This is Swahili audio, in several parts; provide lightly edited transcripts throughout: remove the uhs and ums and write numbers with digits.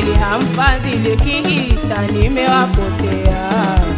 kweli hamfadhili kihisa nimewapotea.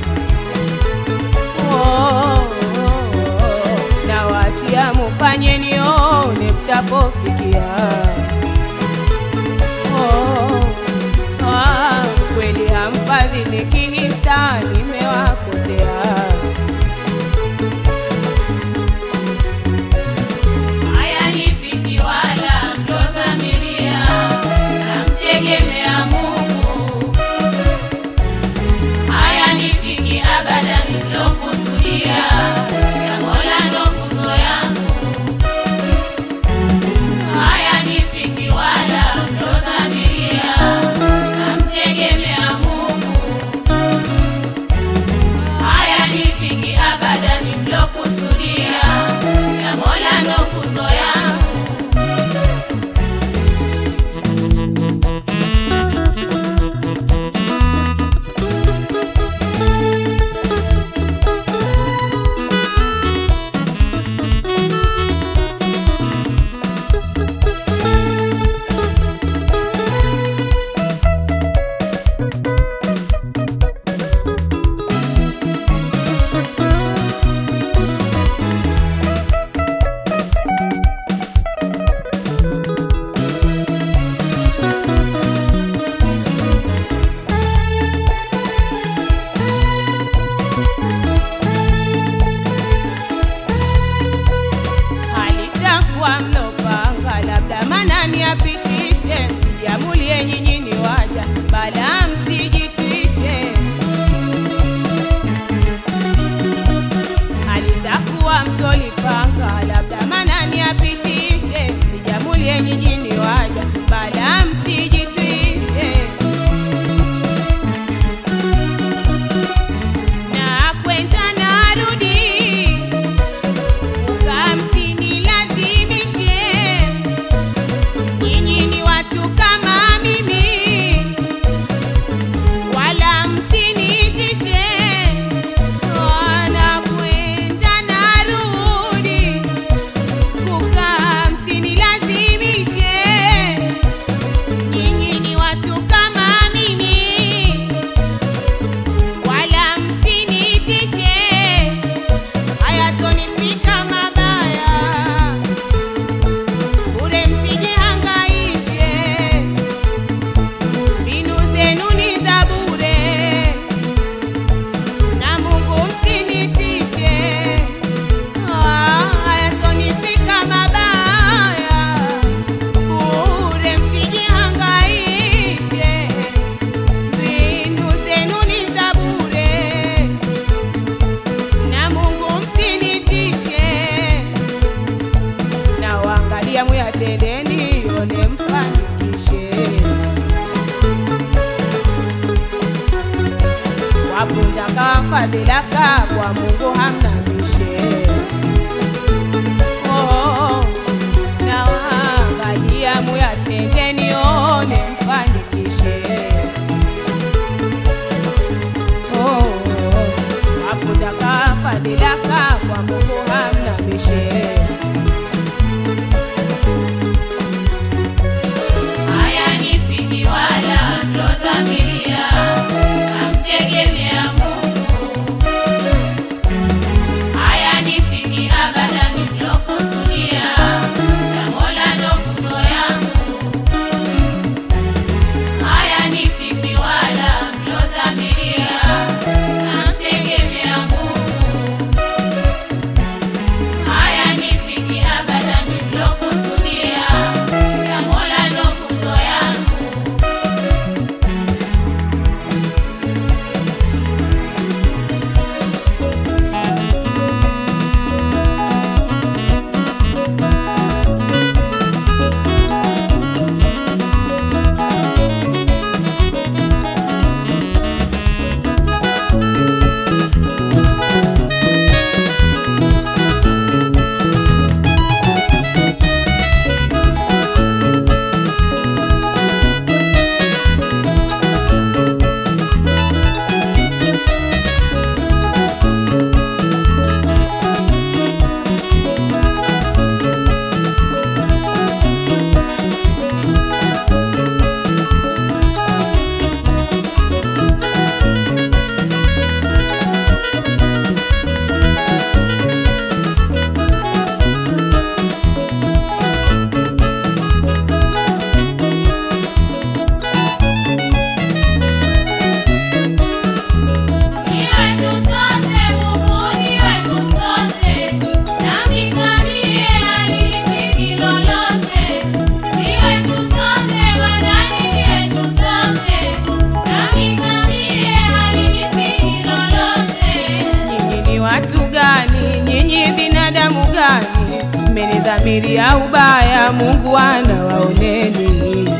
Na wachia mufanye nione mtapofikia. Kweli hamfadhili kihisa nimewapotea. Haya nifiki wala mtodhamiria, namtegemea Mungu. Haya nifiki abada nilokusudia, ya Mola ndo nguzo yangu. Haya nifiki wala mtodhamiria, namtegemea Mungu. Haya nifiki abada nilokusudia, ya Mola ndo nguzo yangu. Halitakuwa mlopanga, labda manani apitishe, msijamulie nyinyi ni waja, bala msijitwishe. Halitakuwa mtolipanga, labda manani apitishe, msijamulie nyinyi ni waja, bala msijitwishe. Na kwenda narudi, msinilazimishe, nyinyi ni watu kama mimi, wala msinitishe. Wanakwenda narudi, kukaa msinilazimishe, nyinyi ni watu kama mimi, wala msinitishe. Hayatonifika mabaya, bure msijihangaishe, mbinu zenu ni za bure, na Mungu msinitishe. Hayatonifika mabaya, bure msijihangaishe, mbinu zenu ni za bure, na Mungu msinitishe. Na waangalia muyatendeni, yone mfanikishe. Wapundaka fadhilaka, kwa Mungu hamnamishe. Na waangalia muyatendeni, yone mfanikishe. Wapundaka fadhilaka, kwa Mungu hamnamishe. Haya nifiki wala mtodhamiria, namtegemea Mungu. mkidhamiria ubaya Mungu anawaoneni.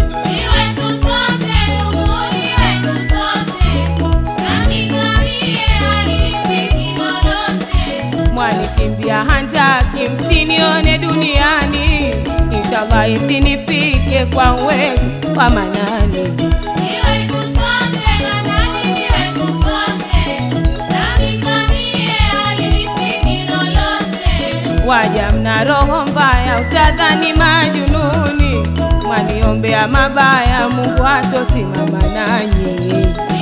Mwanichimbia handaki msinione duniani, inshallah isinifike kwa uwezo wa Manani. Waja mna roho mbaya utadhani majununi, mwaniombea mabaya Mungu hatosimama nanyi.